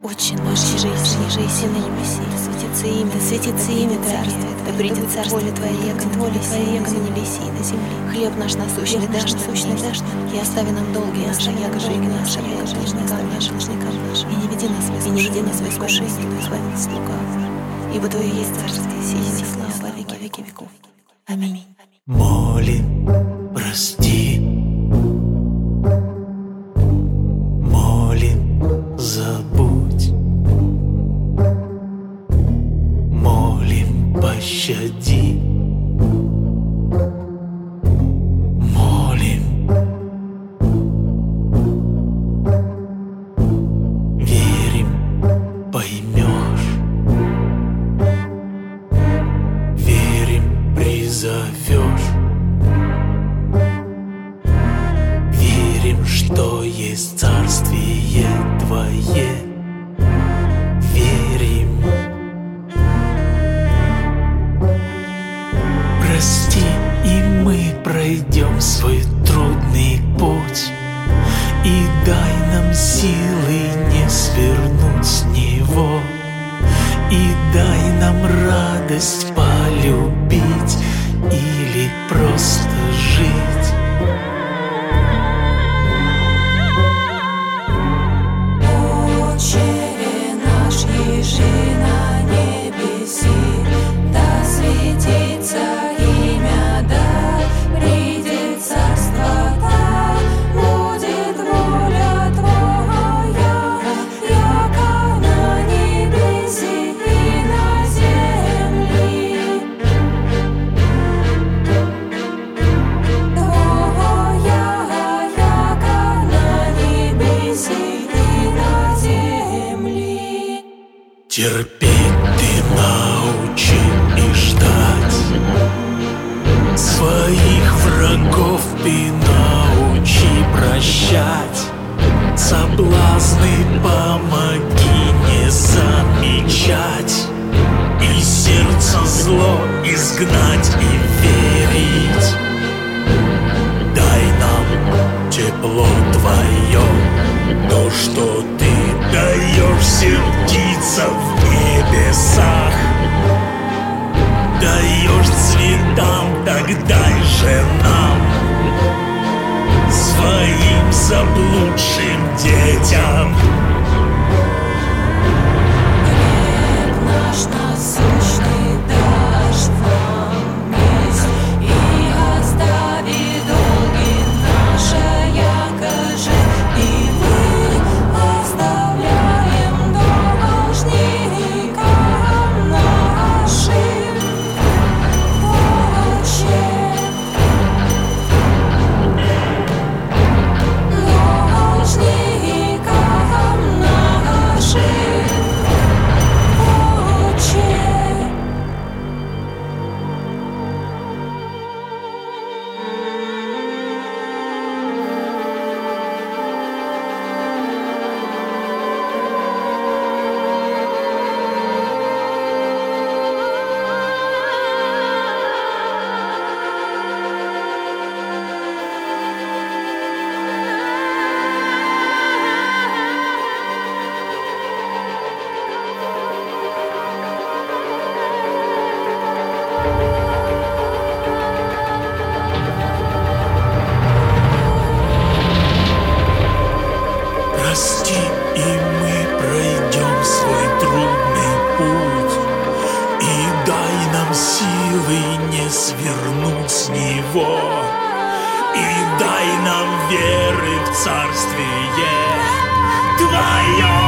Отче наш, же и на небеси, да светится имя Царствие, да придет воля Твоя, яко на небеси и на земле. Хлеб наш насущный дашь нам, и остави нам долги наши, яко же и наши, должникам нашим, и не веди нас в искушение, но избави нас от лукавого. Ибо Твое есть царствие, сила и слава во веки веков. Аминь. Молим, прости, молим, забудь, молим, пощади, молим, верим, поймешь, верим, призовешь, верим, что есть царствие Твое, верим. Прости, и мы пройдем свой трудный путь, и дай нам силы не свернуть с него, и дай нам радость полюбить или просто жить. Отче наш, еже на небеси, да светится имя, да придет царство, да будет воля Твоя, яко на небеси и на земли. Твоя, яко на небеси и на земли. Терпеть Ты научи и ждать, своих врагов Ты научи прощать, соблазны помоги не замечать, и сердце зло изгнать и верить. Дай нам тепло Твое, то, что Ты даешь сердиться в небесах, даешь цветам, так дай же нам, своим заблудшим детям. Хлеб наш насущный дашь нам есть, и остави долги наши, яко же и мы оставляем должникам нашим. Отче, должникам нашим. Отче. Прости, и мы пройдем свой трудный путь, и дай нам силы не свернуть с него, и дай нам веры в царствие Твое.